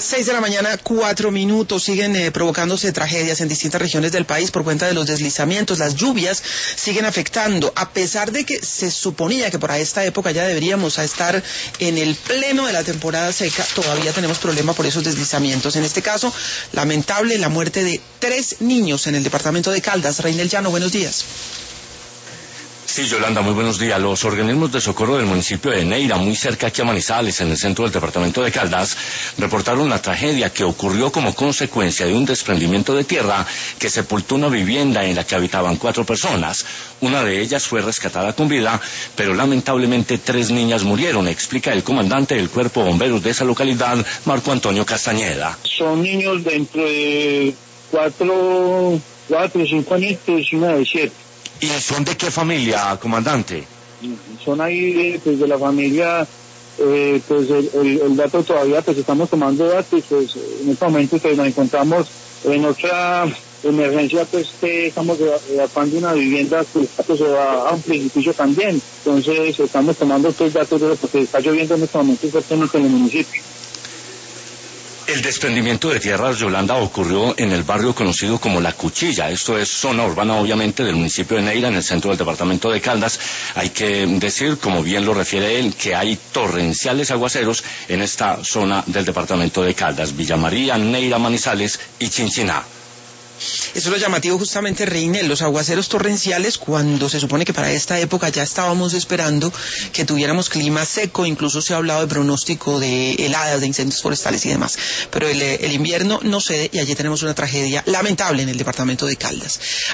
6 de la mañana, 4 minutos. Siguen provocándose tragedias en distintas regiones del país por cuenta de los deslizamientos. Las lluvias siguen afectando, a pesar de que se suponía que para esta época ya deberíamos estar en el pleno de la temporada seca. Todavía tenemos problema por esos deslizamientos. En este caso, lamentable la muerte de 3 niños en el departamento de Caldas. Reinel Llano, buenos días. Sí, Yolanda, muy buenos días. Los organismos de socorro del municipio de Neira, muy cerca aquí a Manizales, en el centro del departamento de Caldas, reportaron la tragedia que ocurrió como consecuencia de un desprendimiento de tierra que sepultó una vivienda en la que habitaban 4 personas. Una de ellas fue rescatada con vida, pero lamentablemente 3 niñas murieron, explica el comandante del Cuerpo de Bomberos de esa localidad, Marco Antonio Castañeda. Son niños de entre 4 o 5 añitos y una de 7. ¿Y son de qué familia, comandante? Son ahí, pues de la familia, pues el dato todavía, pues estamos tomando datos, pues en este momento pues nos encontramos en otra emergencia, pues estamos evacuando una vivienda, pues se va a un precipicio también, entonces estamos tomando estos datos de lo que está lloviendo en este momento fuertemente en el municipio. El desprendimiento de tierras, Yolanda, ocurrió en el barrio conocido como La Cuchilla. Esto es zona urbana, obviamente, del municipio de Neira, en el centro del departamento de Caldas. Hay que decir, como bien lo refiere él, que hay torrenciales aguaceros en esta zona del departamento de Caldas. Villa María, Neira, Manizales y Chinchiná. Eso es lo llamativo justamente, Reinel, los aguaceros torrenciales, cuando se supone que para esta época ya estábamos esperando que tuviéramos clima seco. Incluso se ha hablado de pronóstico de heladas, de incendios forestales y demás, pero el invierno no cede y allí tenemos una tragedia lamentable en el departamento de Caldas.